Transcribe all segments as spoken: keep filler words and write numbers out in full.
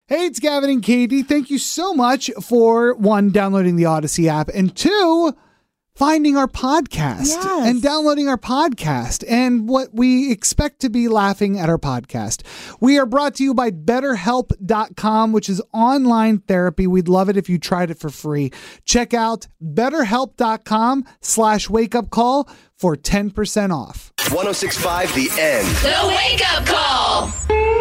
Hey, it's Gavin and Katie. Thank you so much for, one, downloading the Odyssey app, and two, finding our podcast Yes. and downloading our podcast and what we expect to be laughing at our podcast. We are brought to you by better help dot com, which is online therapy. We'd love it if you tried it for free. Check out betterhelp.com slash wake up call for ten percent off. one oh six point five The End. The Wake Up Call.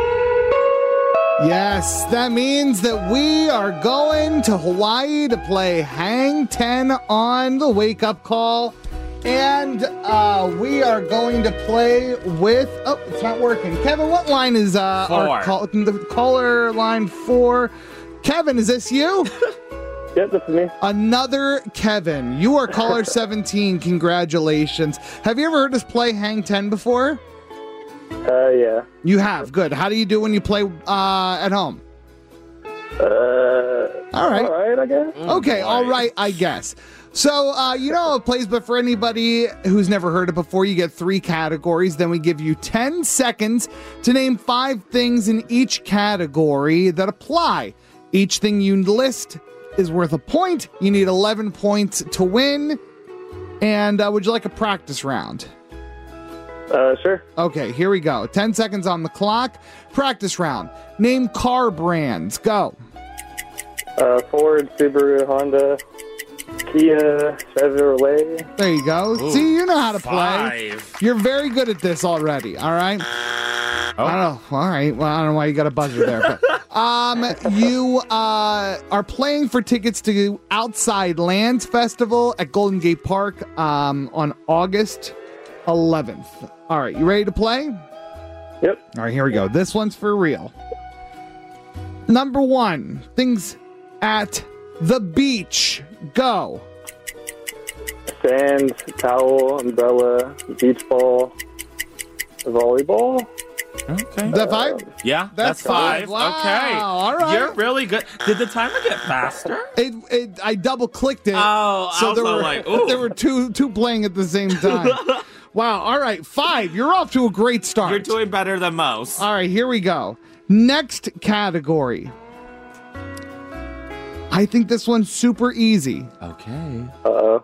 Yes, that means that we are going to Hawaii to play Hang ten on the Wake Up Call. And uh, we are going to play with... Oh, it's not working. Kevin, what line is uh, our call, the caller line four? Kevin, is this you? Yep, this is me. Another Kevin. You are caller seventeen. Congratulations. Have you ever heard us play Hang ten before? Uh, yeah. You have. Good. How do you do when you play uh, at home? Uh, all right. All right, I guess. Okay, all right, I guess. So, uh, you know how it plays, but for anybody who's never heard it before, you get three categories. Then we give you ten seconds to name five things in each category that apply. Each thing you list is worth a point. You need eleven points to win. And uh, would you like a practice round? Uh, sure. Okay, here we go. ten seconds on the clock. Practice round. Name car brands. Go. Uh, Ford, Subaru, Honda, Kia, Chevrolet. There you go. Ooh, See, you know how to play. five. You're very good at this already. All right. Oh. I don't know. All right. Well, I don't know why you got a buzzer there, but um, you uh are playing for tickets to Outside Lands Festival at Golden Gate Park um on August eleventh. All right, you ready to play? Yep. All right, here we go. This one's for real. Number one, things at the beach. Go. Sand, towel, umbrella, beach ball, volleyball. Okay. Is that five? Yeah, That's that's, five. five. Wow, Okay. all right. You're really good. Did the timer get faster? It, it, I double clicked it. Oh, I was there were like, ooh. there were two two playing at the same time. Wow. All right, five. You're off to a great start. You're doing better than most. All right, here we go. Next category. I think this one's super easy. Okay. Uh-oh.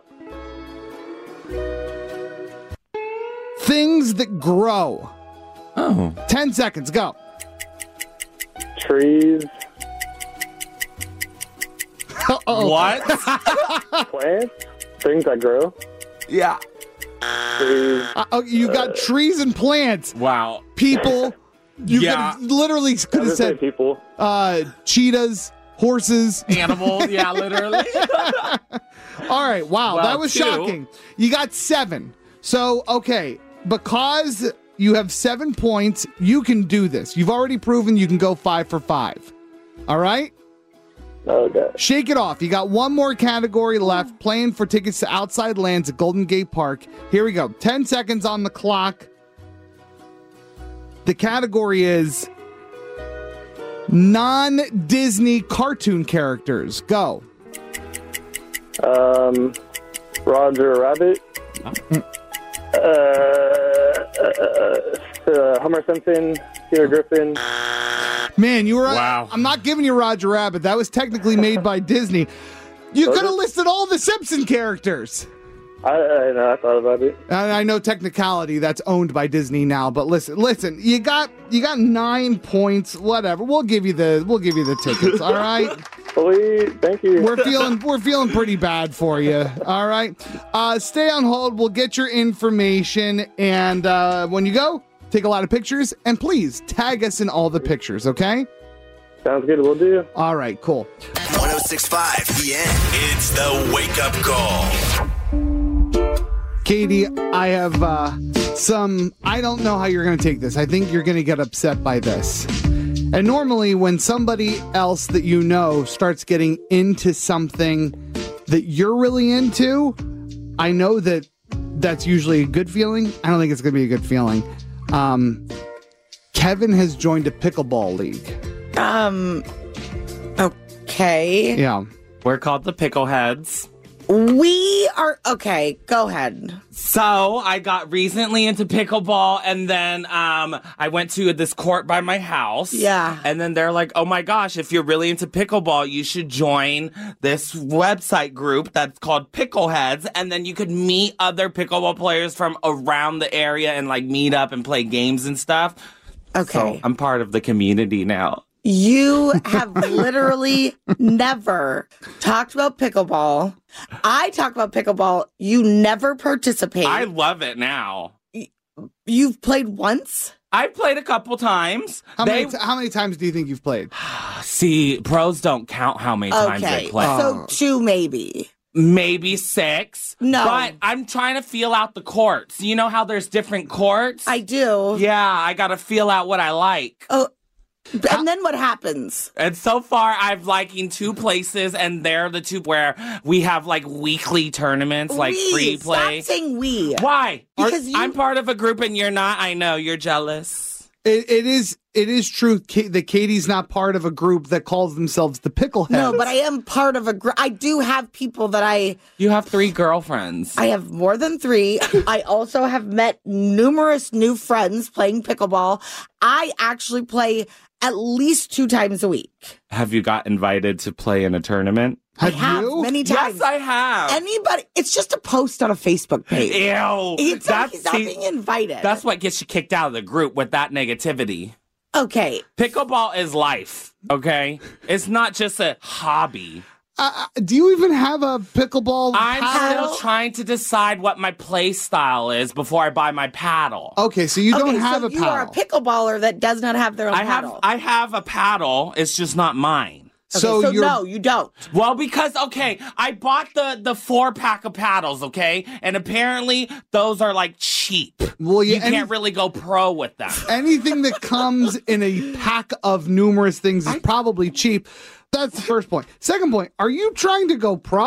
Things that grow. Oh. Ten seconds. Go. Trees, Uh-oh. What? plants, things that grow. Yeah. Trees. Uh, oh, you got trees and plants. Wow. People. You Yeah. could've- literally could have Just say said people. uh, cheetahs, horses. Animal. Yeah, literally. All right. Wow. Well, that was two. shocking. You got seven. So, okay. Because you have seven points, you can do this. You've already proven you can go five for five. All right? Okay. Shake it off. You got one more category left. Playing for tickets to Outside Lands at Golden Gate Park. Here we go. ten seconds on the clock. The category is non-Disney cartoon characters. Go. Um, Roger Rabbit. Oh. Uh, uh, uh, Homer Simpson, Peter Griffin. Man, you were. Wow. I'm not giving you Roger Rabbit. That was technically made by Disney. You Was could have it? listed all the Simpson characters. I, I know, I thought about it. And I know technicality that's owned by Disney now, but listen, listen, you got you got nine points. Whatever, we'll give you the we'll give you the tickets. All right. Sweet, thank you. We're feeling we're feeling pretty bad for you. All right. Uh, stay on hold. We'll get your information, and uh, when you go, take a lot of pictures, and please tag us in all the pictures. Okay. Sounds good, we'll do. All right. Cool. one oh six point five The End. It's the Wake Up Call. Katie, I have uh, some. I don't know how you're going to take this. I think you're going to get upset by this. And normally, when somebody else that you know starts getting into something that you're really into, I know that that's usually a good feeling. I don't think it's going to be a good feeling. Um, Kevin has joined a pickleball league. Um, okay. Yeah. We're called the Pickleheads. We are okay. Go ahead. So I got recently into pickleball, and then um, I went to this court by my house. Yeah. And then they're like, oh my gosh, if you're really into pickleball, you should join this website group that's called Pickleheads. And then you could meet other pickleball players from around the area and like meet up and play games and stuff. Okay. So I'm part of the community now. You have literally never talked about pickleball. I talk about pickleball. You never participate. I love it now. You've played once? I've played a couple times. How, They- many, t- how many times do you think you've played? See, pros don't count how many times Okay. they play. So two maybe. Maybe six. No. But I'm trying to feel out the courts. You know how there's different courts? I do. Yeah, I got to feel out what I like. Oh, and then what happens? And so far, I've liking two places, and they're the two where we have like weekly tournaments, like we. free play. Stop saying we. Why? Because Are- you- I'm part of a group and you're not. I know you're jealous. It, it is it is true Ka- that Katie's not part of a group that calls themselves the Pickleheads. No, but I am part of a group. I do have people that I You have three girlfriends. I have more than three. I also have met numerous new friends playing pickleball. I actually play at least two times a week. Have you got invited to play in a tournament? Have I have you? many times. Yes, I have. Anybody? It's just a post on a Facebook page. Ew. It's not, That's, he's not see, being invited. that's what gets you kicked out of the group with that negativity. okay. Pickleball is life, okay? It's not just a hobby. Uh, do you even have a pickleball I'm paddle? still trying to decide what my play style is before I buy my paddle. Okay, so you don't okay, have so a you paddle. are a pickleballer that does not have their own I have paddle. I have a paddle. It's just not mine. Okay, so so you're no, you don't. Well, because okay, I bought the the four pack of paddles, okay, and apparently those are like cheap. Well, yeah, you any- can't really go pro with them. anything that comes in a pack of numerous things is probably cheap. That's the first point. Second point, are you trying to go pro?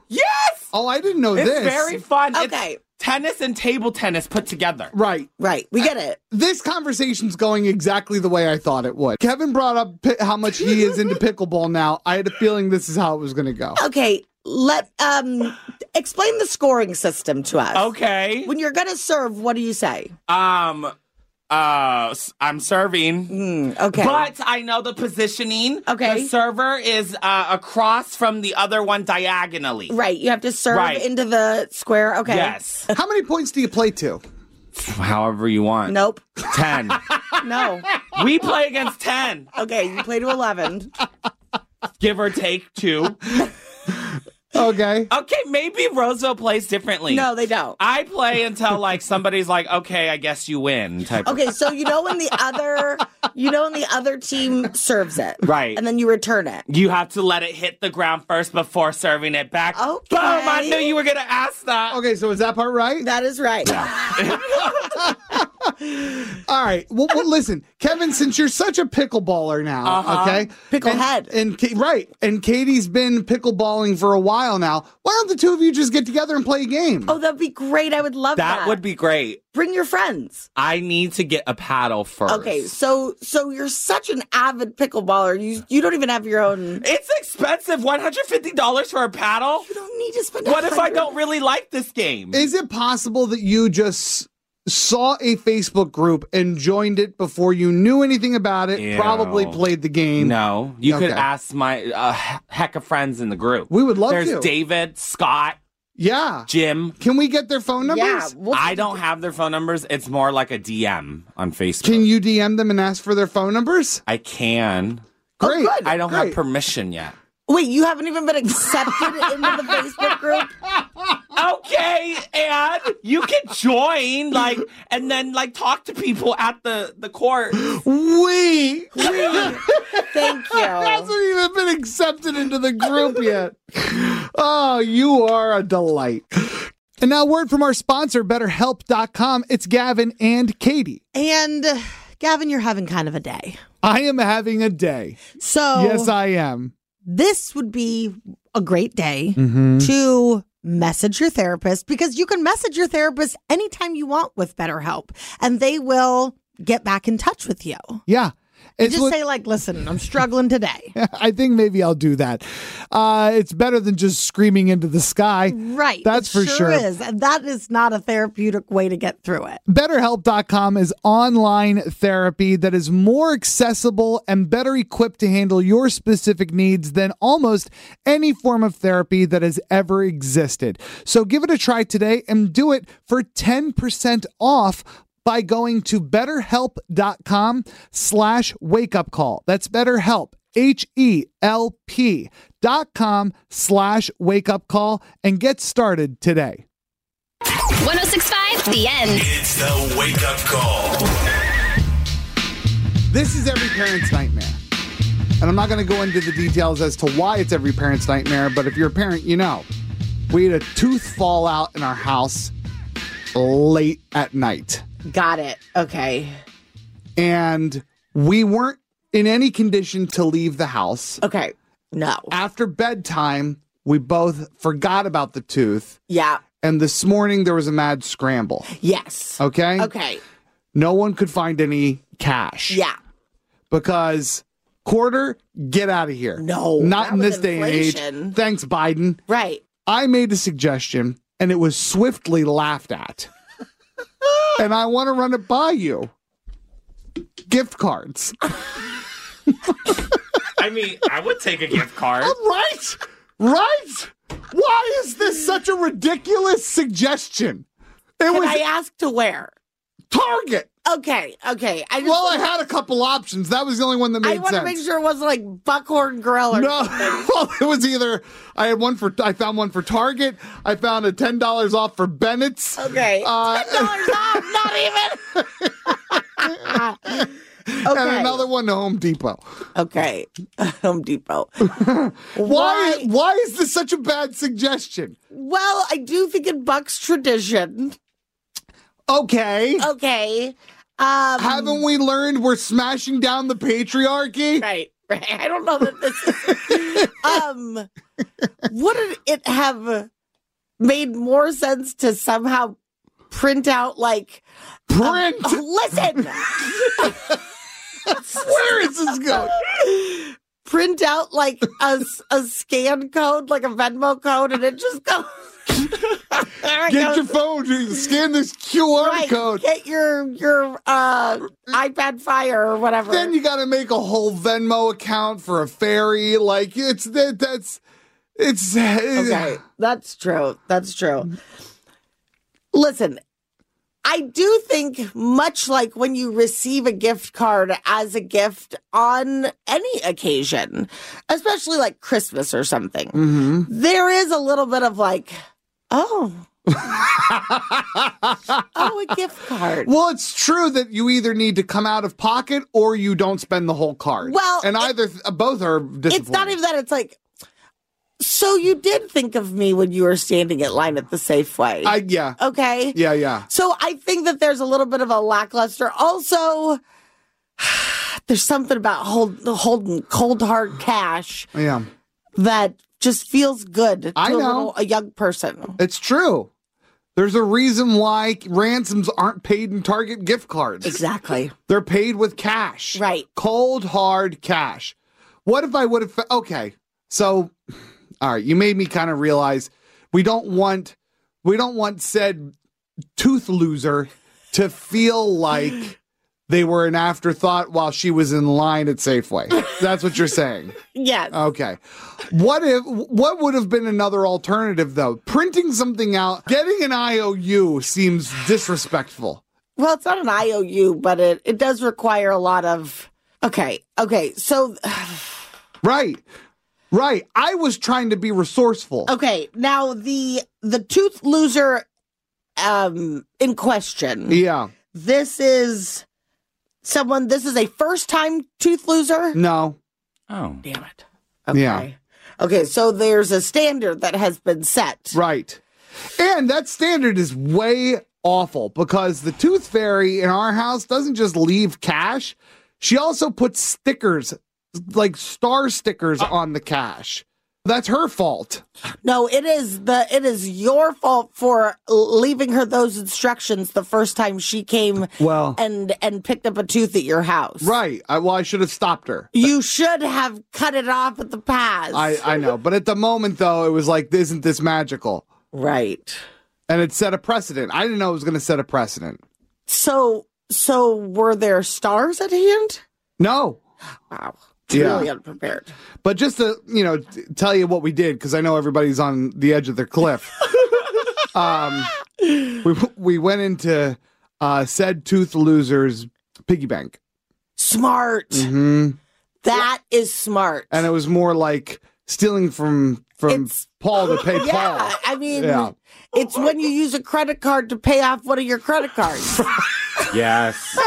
Yes, Oh, I didn't know it's this. very fun. Okay. It's tennis and table tennis put together. Right. Right. We get it. This conversation's going exactly the way I thought it would. Kevin brought up pi- how much he is into pickleball now. I had a feeling this is how it was going to go. Okay. Let um explain the scoring system to us. Okay. When you're gonna serve, what do you say? Um. Uh. s- I'm serving. Mm, okay. But I know the positioning. Okay. The server is uh, across from the other one diagonally. Right. You have to serve Right. into the square. Okay. Yes. How many points do you play to? However you want. Nope. ten. No. We play against ten. Okay. You play to eleven. Give or take two. Okay. Okay, maybe Roseville plays differently. No, they don't. I play until like somebody's like, okay, I guess you win type Okay, so you know when the other, you know when the other team serves it, Right. And then you return it. You have to let it hit the ground first before serving it back. Okay. Boom! I knew you were gonna ask that. Okay, so is that part right? That is right. All right. Well, well, listen, Kevin, since you're such a pickleballer now, Uh-huh. okay? Picklehead. And, and Ka- right. And Katie's been pickleballing for a while now. Why don't the two of you just get together and play a game? Oh, that'd be great. I would love that. That would be great. Bring your friends. I need to get a paddle first. Okay, so so you're such an avid pickleballer. You you don't even have your own. It's expensive. one hundred fifty dollars for a paddle? You don't need to spend. What if I one hundred don't really like this game? Is it possible that you just saw a Facebook group and joined it before you knew anything about it, Ew. probably played the game? No. You could Okay. ask my uh, heck of friends in the group. We would love There's to. David, Scott, Yeah. Jim. Can we get their phone numbers? Yeah, we'll I don't have their phone numbers. It's more like a D M on Facebook. Can you D M them and ask for their phone numbers? I can. Great. good. I don't Great. have permission yet. Wait, you haven't even been accepted into the Facebook group? Okay, and you can join, like, and then like talk to people at the the court. We. Thank you. Hasn't even been accepted into the group yet. Oh, you are a delight. And now, word from our sponsor, BetterHelp dot com. It's Gavin and Katie. And uh, Gavin, you're having kind of a day. I am having a day. So Yes, I am. this would be a great day Mm-hmm. to message your therapist, because you can message your therapist anytime you want with BetterHelp, and they will get back in touch with you. Yeah. It's Just what- say like, listen, I'm struggling today. I think maybe I'll do that. Uh, it's better than just screaming into the sky. Right. That's it for sure. is. And that is not a therapeutic way to get through it. BetterHelp dot com is online therapy that is more accessible and better equipped to handle your specific needs than almost any form of therapy that has ever existed. So give it a try today and do it for ten percent off by going to betterhelp.com slash wake up call. That's BetterHelp, H E L P dot com slash wake up call and get started today. one oh six point five, The End. It's the Wake Up Call. This is every parent's nightmare. And I'm not going to go into the details as to why it's every parent's nightmare, but if you're a parent, you know. We had a tooth fall out in our house late at night. Got it. Okay. And we weren't in any condition to leave the house. Okay. No. After bedtime, we both forgot about the tooth. Yeah. And this morning, there was a mad scramble. Yes. Okay? Okay. No one could find any cash. Yeah. Because quarter, get out of here. No, Not that in was this day and age. inflation. Thanks, Biden. Right. I made a suggestion, and it was swiftly laughed at. And I want to run it by you. Gift cards. I mean, I would take a gift card. Right? Right? Why is this such a ridiculous suggestion? It Can was I ask to where? Target. Okay. Okay. I just Well, I had a couple options. That was the only one that I made want to sense. make sure it wasn't like Buckhorn Grill or No, something. well, it was either I had one for I found one for Target. I found a ten dollars off for Bennett's. Okay. Uh, Ten dollars off, not even. and Okay. another one to Home Depot. Okay. Home Depot. Why? Why is this such a bad suggestion? Well, I do think it bucks tradition. Okay. Okay. Um, Haven't we learned we're smashing down the patriarchy? Right. Right. I don't know that this is. um, wouldn't it have made more sense to somehow print out like Print. Um, listen. Where is this going? Print out like a, a scan code, like a Venmo code, and it just goes. There it Get goes. your phone. Scan this Q R Right, code. Get your your uh, iPad Fire or whatever. Then you got to make a whole Venmo account for a ferry. Like it's that. That's it's. Okay, that's true. That's true. Listen, I do think much like when you receive a gift card as a gift on any occasion, especially like Christmas or something, Mm-hmm. there is a little bit of like, oh, oh, a gift card. Well, it's true that you either need to come out of pocket or you don't spend the whole card. Well, and it- either both are disappointing. It's not even that. It's like, so you did think of me when you were standing in line at the Safeway. I yeah okay. yeah yeah. So I think that there's a little bit of a lackluster. Also, there's something about hold, holding cold hard cash Yeah. that just feels good to I a, know. little, a young person. It's true. There's a reason why ransoms aren't paid in Target gift cards. Exactly. They're paid with cash. Right. Cold, hard cash. What if I would have... Okay. So, all right. You made me kind of realize we don't want... We don't want said tooth loser to feel like they were an afterthought while she was in line at Safeway. That's what you're saying. Yes. Okay. What if what would have been another alternative though? Printing something out, getting an I O U seems disrespectful. Well, it's not an I O U, but it, it does require a lot of... Okay. Okay. So... Right. Right. I was trying to be resourceful. Okay. Now, the the tooth loser um, in question... Yeah. This is someone, this is a first time tooth loser? No. Oh. Damn it. Okay. Yeah. Okay, so there's a standard that has been set. Right. And that standard is way awful because the tooth fairy in our house doesn't just leave cash. She also puts stickers, like star stickers on the cash. That's her fault. No, it is the it is your fault for leaving her those instructions the first time she came Well- and and picked up a tooth at your house. Right. I, well, I should have stopped her. You should have cut it off at the pass. I, I know. But at the moment, though, it was like, isn't this magical? right. And it set a precedent. I didn't know it was going to set a precedent. So so were there stars at hand? No. Wow. Yeah. Really unprepared. But just to, you know, t- tell you what we did, because I know everybody's on the edge of their cliff. um, we we went into uh, said tooth loser's piggy bank. Smart. Mm-hmm. That is smart. And it was more like stealing from from It's- Paul to pay yeah, Paul. I mean, Yeah. it's when you use a credit card to pay off one of your credit cards. Yes.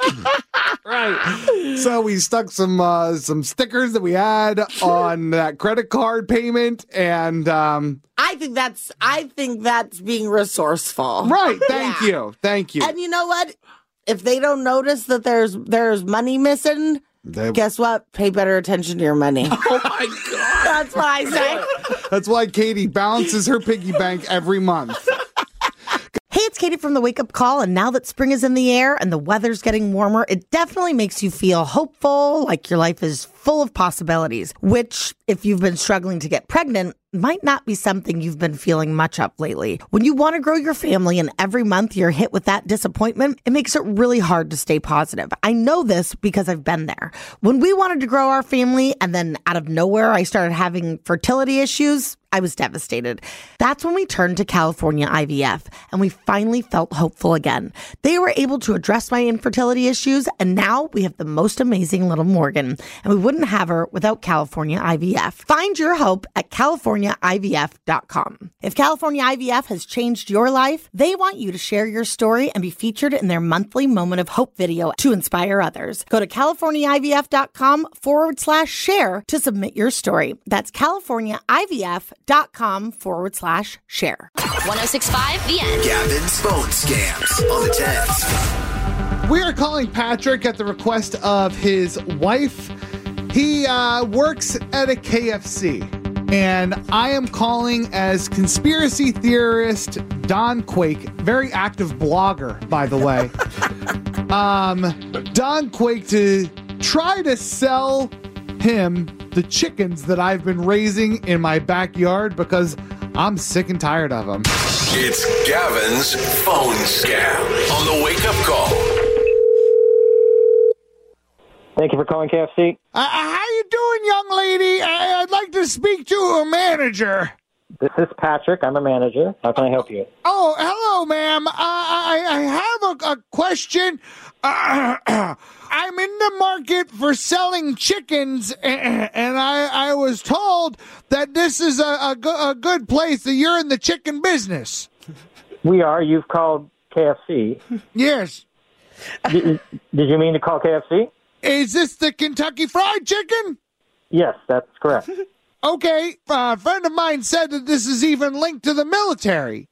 Right. So we stuck some uh, some stickers that we had on that credit card payment, and um, I think that's I think that's being resourceful. right. Thank Yeah. you. Thank you. And you know what? If they don't notice that there's there's money missing, They- guess what? Pay better attention to your money. Oh my God. That's what I say. That's why Katie balances her piggy bank every month. Hey, it's Katie from the Wake Up Call, and now that spring is in the air and the weather's getting warmer, it definitely makes you feel hopeful, like your life is full of possibilities, which, if you've been struggling to get pregnant, might not be something you've been feeling much of lately. When you want to grow your family and every month you're hit with that disappointment, it makes it really hard to stay positive. I know this because I've been there. When we wanted to grow our family and then out of nowhere I started having fertility issues, I was devastated. That's when we turned to California I V F and we finally felt hopeful again. They were able to address my infertility issues, and now we have the most amazing little Morgan, and we wouldn't have her without California I V F. Find your hope at california I V F dot com. If California I V F has changed your life, they want you to share your story and be featured in their monthly Moment of Hope video to inspire others. Go to california I V F dot com forward slash share to submit your story. That's california I V F dot com forward slash share. one oh six point five The End. Gavin's phone scams on the tens. We are calling Patrick at the request of his wife. He uh, works at a K F C. And I am calling as conspiracy theorist Don Quake, very active blogger, by the way. um, Don Quake, to try to sell him the chickens that I've been raising in my backyard because I'm sick and tired of them. It's Gavin's phone scam on the Wake Up Call. Thank you for calling K F C. Uh, how you doing, young lady? I- I'd like to speak to a manager. This is Patrick. I'm a manager. How can I help you? Oh, hello, ma'am. Uh, I, I have a, a question. Uh, I'm in the market for selling chickens, and I, I was told that this is a, a, go- a good place, that you're in the chicken business. We are. You've called K F C. Yes. did, did you mean to call K F C? Is this the Kentucky Fried Chicken? Yes, that's correct. Okay. Uh, a friend of mine said that this is even linked to the military.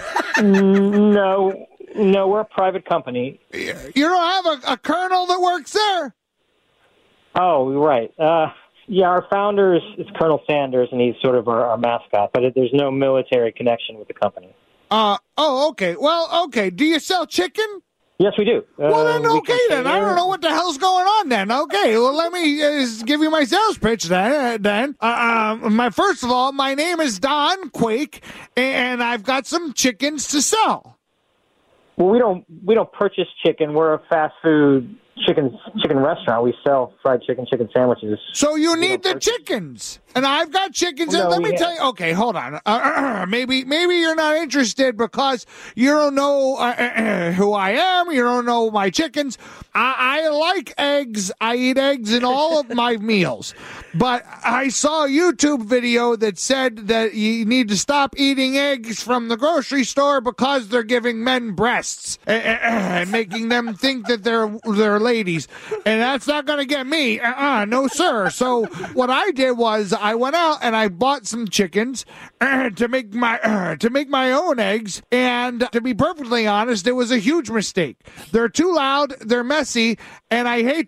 No, no, we're a private company. You don't have a, a colonel that works there? Oh, right. Uh, yeah, our founder is, is Colonel Sanders, and he's sort of our, our mascot, but there's no military connection with the company. Uh, oh, okay. Well, okay. Do you sell chicken? Yes, we do. Well, Uh, then, we okay, can then. I don't know what the hell's going on, then. Okay, well, let me uh, give you my sales pitch, then. then. Uh, uh, my First of all, my name is Don Quake, and I've got some chickens to sell. Well, we don't we don't purchase chicken. We're a fast food chicken chicken restaurant. We sell fried chicken, chicken sandwiches. So you need the don't purchase- chickens, and I've got chickens. No, and let we me have- tell you. Okay, hold on. Uh, uh, maybe maybe you're not interested because you don't know uh, uh, who I am. You don't know my chickens. I, I like eggs. I eat eggs in all of my meals. But I saw a YouTube video that said that you need to stop eating eggs from the grocery store because they're giving men breasts uh, uh, and making them think that they're they're ladies, and that's not going to get me. Uh-uh, no, sir. So what I did was I went out and I bought some chickens uh, to make my uh, to make my own eggs. And to be perfectly honest, it was a huge mistake. They're too loud, they're messy, and I hate them.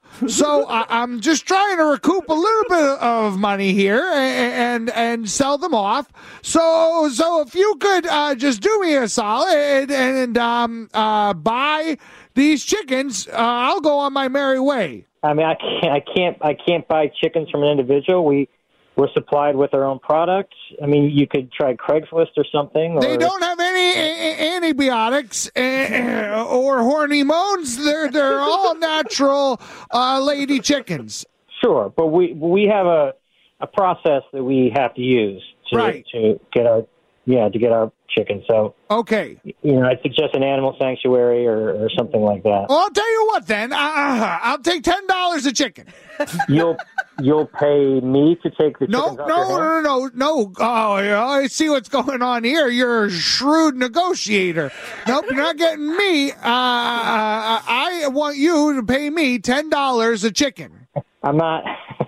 So I, I'm just trying to recoup a little bit of money here and and, and sell them off. So so if you could uh, just do me a solid and, and um, uh, buy these chickens, uh, I'll go on my merry way. I mean, I can't, I can't, I can't buy chickens from an individual. We we're supplied with our own product. I mean, you could try Craigslist or something. Or... They don't have any a- antibiotics uh, or hormones. They're they're all natural uh, lady chickens. Sure, but we we have a a process that we have to use to Right. to get our yeah to get our chickens. So Okay. you know, I'd suggest an animal sanctuary or, or something like that. Well, I'll tell you what then. Uh, I'll take ten dollars a chicken. You'll you'll pay me to take the No, chickens no, off your hands? no, no, no. Oh, yeah, I see what's going on here. You're a shrewd negotiator. Nope, you're not getting me. Uh, I want you to pay me ten dollars a chicken. I'm not.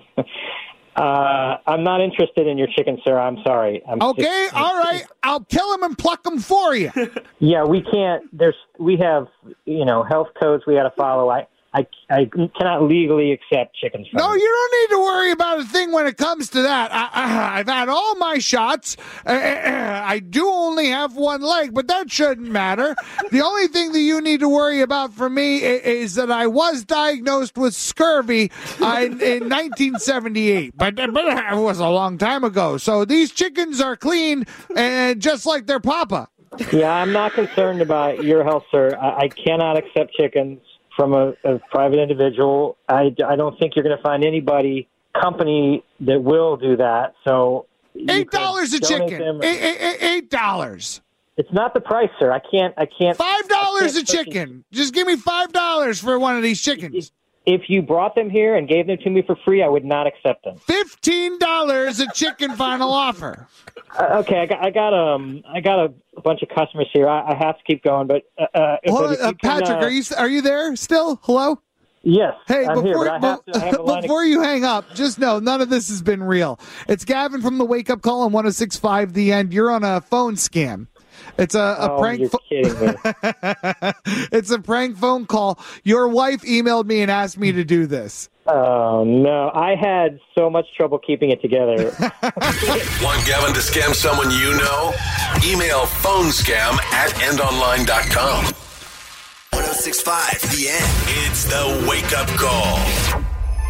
uh, I'm not interested in your chicken, sir. I'm sorry. I'm Okay, just- all right. I'll kill them and pluck them for you. Yeah, we can't. There's we have you know health codes we got to follow. I, I I cannot legally accept chickens. From No, you. you don't need to worry about a thing when it comes to that. I, I, I've had all my shots. Uh, uh, I do only have one leg, but that shouldn't matter. The only thing that you need to worry about for me is, is that I was diagnosed with scurvy uh, in, in nineteen seventy-eight, but, but it was a long time ago. So these chickens are clean and just like their papa. Yeah, I'm not concerned about your health, sir. I, I cannot accept chickens from a, a private individual. I, I don't think you're going to find anybody, company that will do that. So you Eight could dollars a donate chicken. them. Eight, eight, eight dollars. It's not the price, sir. I can't. I can't. Five dollars I a can't purchase- chicken. Just give me five dollars for one of these chickens. If you brought them here and gave them to me for free, I would not accept them. Fifteen dollars a chicken final offer. Uh, okay, I got, I got um, I got a, a bunch of customers here. I, I have to keep going, but uh, uh, Hold but on, if you uh, can, Patrick, uh, are you are you there still? Hello. Yes, Hey, I'm before here, but I have to. I have a line of- before you hang up, just know none of this has been real. It's Gavin from the Wake Up Call on one oh six point five The End. You're on a phone scam. It's a, a oh, prank. you're pho- kidding me. It's a prank phone call. Your wife emailed me and asked me to do this. Oh no, I had so much trouble keeping it together. Want Gavin to scam someone you know? Email phonescam at end online dot com. one oh six point five The End. It's the wake up call.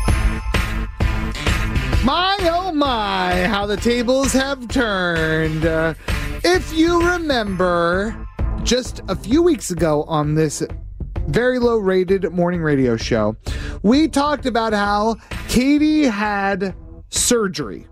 My oh my, how the tables have turned. Uh, if you remember, just a few weeks ago on this very low rated morning radio show, we talked about how Katie had surgery.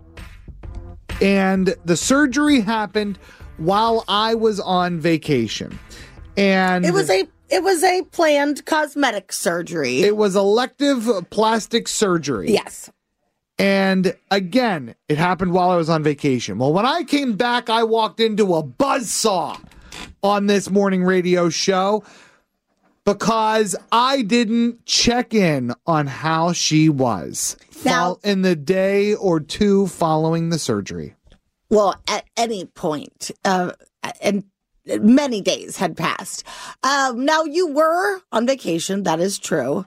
And the surgery happened while I was on vacation. And It was a it was a planned cosmetic surgery. it was elective plastic surgery. yes. And again, it happened while I was on vacation. Well, when I came back, I walked into a buzzsaw on this morning radio show because I didn't check in on how she was Now- fol- in the day or two following the surgery. Well, at any point, uh, and many days had passed. Um, now, you were on vacation. That is true.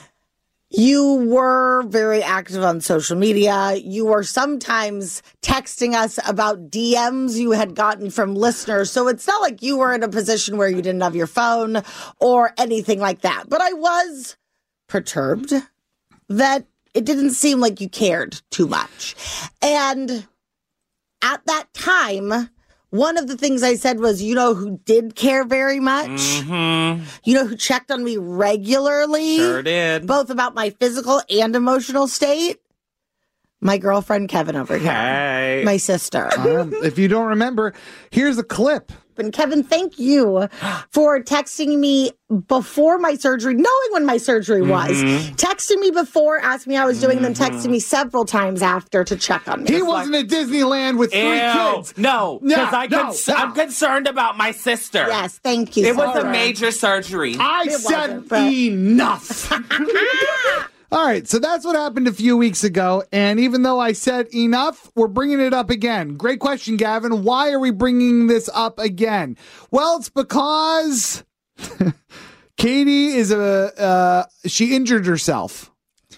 You were very active on social media. You were sometimes texting us about D Ms you had gotten from listeners. So it's not like you were in a position where you didn't have your phone or anything like that. But I was perturbed that it didn't seem like you cared too much. And at that time, one of the things I said was, you know who did care very much? Mm-hmm. You know who checked on me regularly? Sure did. Both about my physical and emotional state? My girlfriend Kevin over here. Hey. My sister. Um, if you don't remember, here's a clip. And Kevin, thank you for texting me before my surgery, knowing when my surgery was. Mm-hmm. Texting me before, asking me how I was doing, and then texting me several times after to check on me. He wasn't at Disneyland with three Ew. kids. No, No, because I no, cons- no. I'm concerned about my sister. Yes, thank you. It was a Sarah. major surgery. I It said wasn't, but- enough. All right, so that's what happened a few weeks ago. And even though I said enough, we're bringing it up again. Great question, Gavin. Why are we bringing this up again? Well, it's because Katie is a, uh, she injured herself.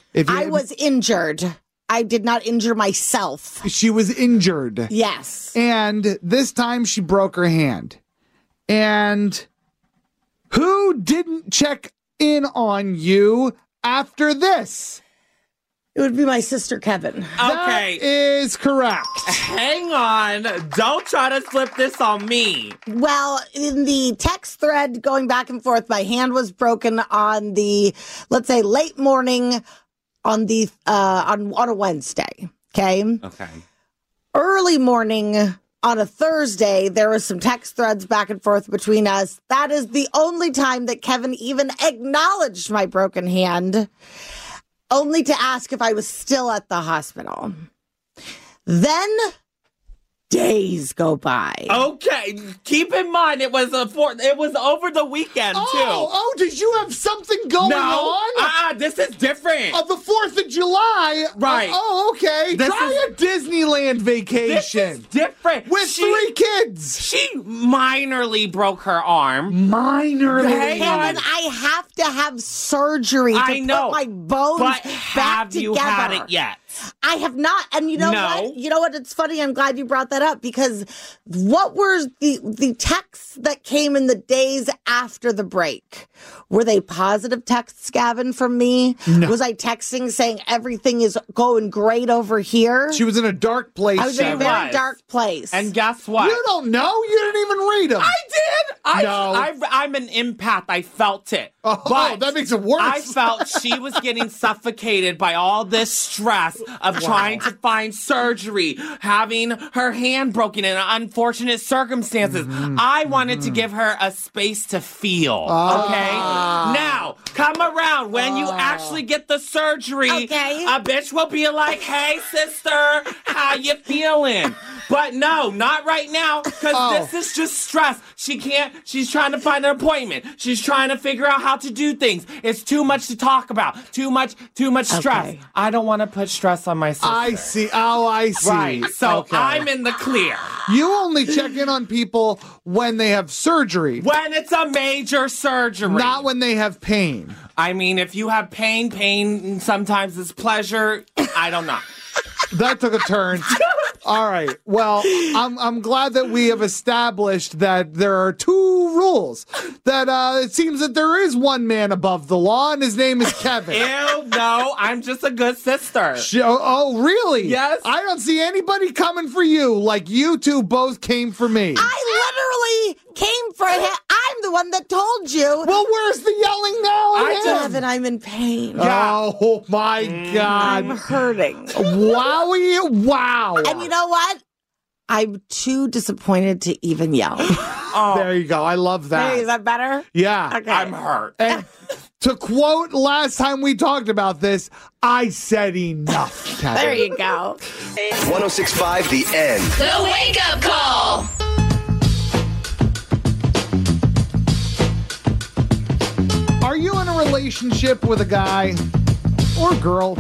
If you, I was injured. I did not injure myself. She was injured. Yes. And this time she broke her hand. And who didn't check in on you after this? It would be my sister, Kevin. Okay. That is correct. Hang on. Don't try to flip this on me. Well, in the text thread going back and forth, my hand was broken on the, let's say, late morning on the uh, on on a Wednesday. Okay. Okay. Early morning on a Thursday, there was some text threads back and forth between us. That is the only time that Kevin even acknowledged my broken hand, only to ask if I was still at the hospital. Then days go by. Okay. Keep in mind it was a four, it was over the weekend Oh, too. oh, did you have something going No. on? Uh-uh, this is different. Of the fourth of July. Right. Oh, okay. This Try is- a Disneyland This vacation. is different. With She- three kids. She minorly broke her arm. Minor. Hang on. Kevin, I have to have surgery to I know, put my bones But back have together. you had it yet? I have not. And you know No. what? You know what? It's funny. I'm glad you brought that up because what were the, the texts that came in the days after the break? Were they positive texts, Gavin, from me? No. Was I texting saying everything is going great over here? She was in a dark place. I was in a She very was. dark place. And guess what? You don't know. You didn't even read them. I did. I, No. I, I'm an empath. I felt it. Oh, but that makes it worse. I felt she was getting suffocated by all this stress of trying to find surgery, having her hand broken in unfortunate circumstances. Mm-hmm. I wanted to give her a space to feel. Ah. Okay? Now, come around when you actually get the surgery. Okay. A bitch will be like, hey, sister, how you feeling? But no, not right now, because Oh. this is just stress. She can't, she's trying to find an appointment. She's trying to figure out how to do things. It's too much to talk about. Too much, too much stress. Okay. I don't want to put stress on my sister. I see. Oh, I see. Right. So Okay. I'm in the clear. You only check in on people when they have surgery, When it's a major surgery. not when they have pain. I mean, if you have pain, pain sometimes is pleasure. I don't know. That took a turn. All right. Well, I'm I'm glad that we have established that there are two rules. That uh, it seems that there is one man above the law, and his name is Kevin. Ew, no, I'm just a good sister. Sh- Oh, oh, really? Yes. I don't see anybody coming for you like you two both came for me. I literally came for him. I'm the one that told you. Well, where's the yelling now? I at just- him? Kevin, I'm in pain. Yeah. Oh my I'm God! hurting. Wowie! Wow! And you know what? I'm too disappointed to even yell. There you go. I love that. Hey, is that better? yeah. Okay. I'm hurt. And to quote last time we talked about this, I said enough, Kevin. There you go. one oh six point five The End. The Wake Up Call. Are you in a relationship with a guy or girl?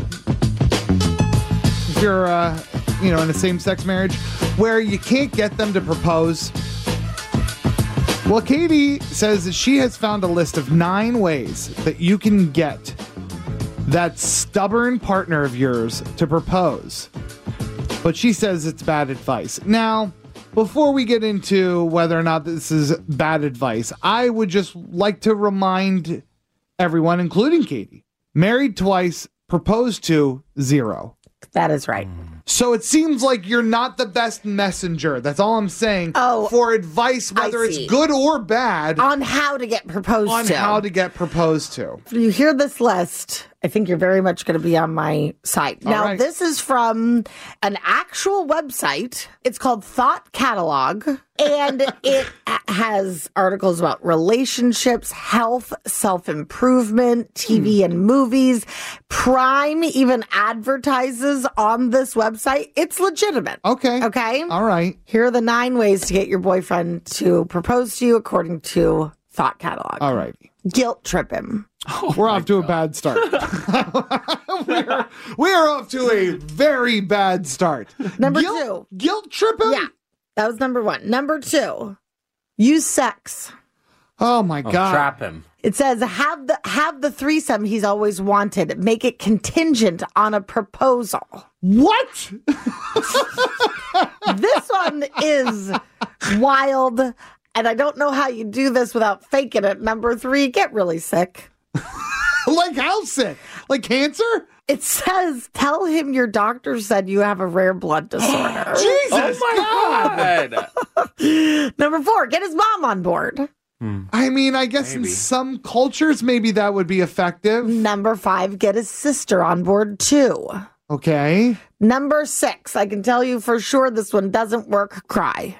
If you're, uh, you know, in a same-sex marriage where you can't get them to propose. Well, Katie says that she has found a list of nine ways that you can get that stubborn partner of yours to propose. But she says it's bad advice. Now, before we get into whether or not this is bad advice, I would just like to remind everyone, including Katie, married twice, proposed to, zero. That is right. So it seems like you're not the best messenger. That's all I'm saying. Oh, for advice, I whether it's see. good or bad, On how to get proposed on to. how to get proposed to. If you hear this list, I think you're very much going to be on my side. All Now, right. this is from an actual website. It's called Thought Catalog, and it has articles about relationships, health, self-improvement, T V and movies. Prime even advertises on this website. It's legitimate. Okay. Okay? All right. Here are the nine ways to get your boyfriend to propose to you according to Thought Catalog. All right. Guilt trip him. We're off to a bad start. we're, we're off to a very bad start. Number guilt, Guilt trip him? Yeah, that was number one. Number two, use sex. Oh, my God. Trap him. It says have the have the threesome he's always wanted. Make it contingent on a proposal. What? This one is wild, and I don't know how you do this without faking it. Number three, get really sick. Like how sick? Like cancer? It says, tell him your doctor said you have a rare blood disorder. Jesus God. God. Number four, get his mom on board. I mean, I guess Maybe. in some cultures, maybe that would be effective. Number five, get his sister on board too. Okay. Number six, I can tell you for sure this one doesn't work, cry.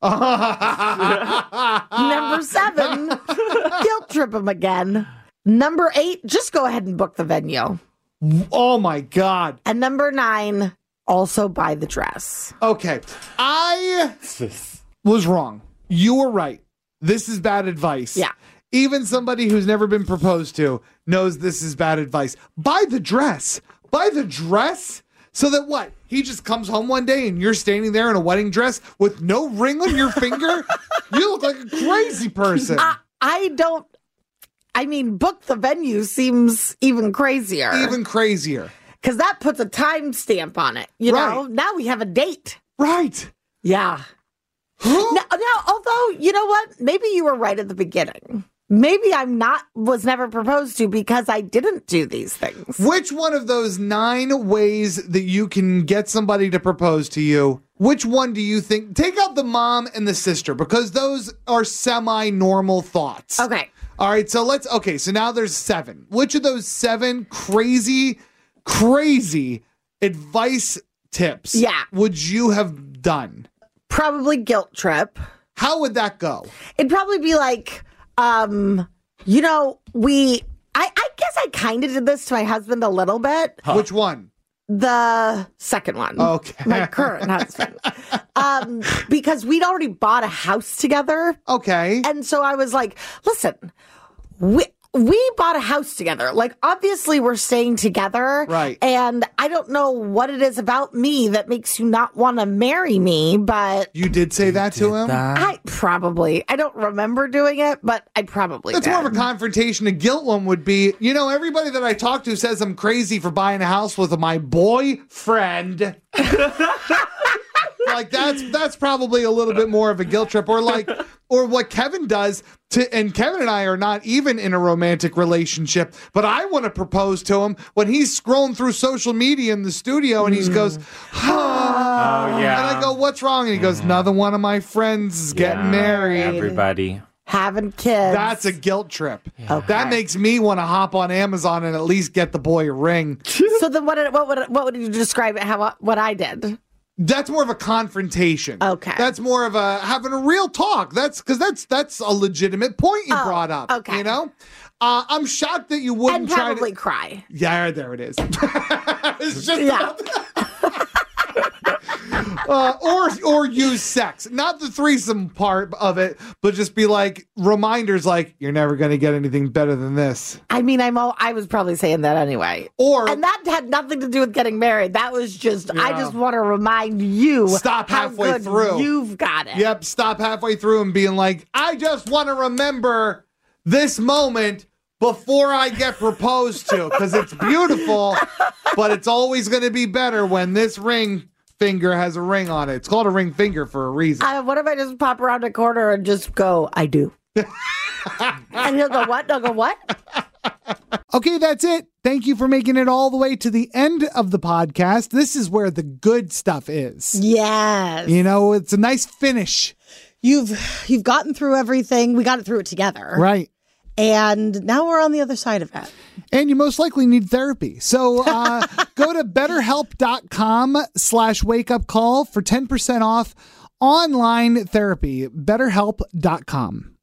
Number seven, guilt trip him again. Number eight, just go ahead and book the venue. Oh my God. And number nine, also buy the dress. Okay. I was wrong. You were right. This is bad advice. Yeah. Even somebody who's never been proposed to knows this is bad advice. Buy the dress. Buy the dress so that what? He just comes home one day and you're standing there in a wedding dress with no ring on your finger? You look like a crazy person. I, I don't, I mean, book the venue seems even crazier. Even crazier. Because that puts a time stamp on it. You know, Right. now we have a date. Right. Yeah. Now, now, although, you know what? Maybe you were right at the beginning. Maybe I'm not, was never proposed to because I didn't do these things. Which one of those nine ways that you can get somebody to propose to you, which one do you think? Take out the mom and the sister because those are semi-normal thoughts. Okay. All right, so let's, okay, so now there's seven. Which of those seven crazy, crazy advice tips Yeah. would you have done? Probably guilt trip. How would that go? It'd probably be like, um, you know, we, I, I guess I kind of did this to my husband a little bit. Which one? The second one. Okay. My current husband. Um, because we'd already bought a house together. Okay. And so I was like, listen, we we bought a house together. Like, obviously we're staying together. Right. And I don't know what it is about me that makes you not want to marry me, but You did say that to him? I probably, I don't remember doing it, but I probably That's did. more of a confrontation. A guilt one would be, you know, everybody that I talk to says I'm crazy for buying a house with my boyfriend. Like that's that's probably a little bit more of a guilt trip, or like, or what Kevin does to, and Kevin and I are not even in a romantic relationship, but I want to propose to him when he's scrolling through social media in the studio and he goes, ah. Oh, yeah. And I go, what's wrong? And he goes, another one of my friends is getting Yeah. married. Everybody. Having kids. That's a guilt trip. Okay. That makes me want to hop on Amazon and at least get the boy a ring. So then what, what, would, what would you describe it, how, what I did? That's more of a confrontation. Okay. That's more of a having a real talk. That's because that's that's a legitimate point you Oh, brought up. okay. You know, uh, I'm shocked that you wouldn't And try probably to. cry. Yeah, there it is. It's just Yeah. uh, or or use sex, not the threesome part of it, but just be like reminders, like you're never going to get anything better than this. I mean, I'm all, I was probably saying that anyway. Or And that had nothing to do with getting married. That was just, I Yeah. just want to remind you. Stop how halfway good through. You've got it. Yep, stop halfway through and being like, I just want to remember this moment before I get proposed to, because it's beautiful, but it's always going to be better when this ring finger has a ring on it. It's called a ring finger for a reason. I, what if I just pop around the corner and just go, I do? And he'll go, what? They'll go, what? Okay, that's it. Thank you for making it all the way to the end of the podcast. This is where the good stuff is. Yes. You know, it's a nice finish. You've you've gotten through everything. We got it through it together. Right. And now we're on the other side of it. And you most likely need therapy. So uh, go to betterhelp.com slash wake up call for ten percent off online therapy. betterhelp dot com.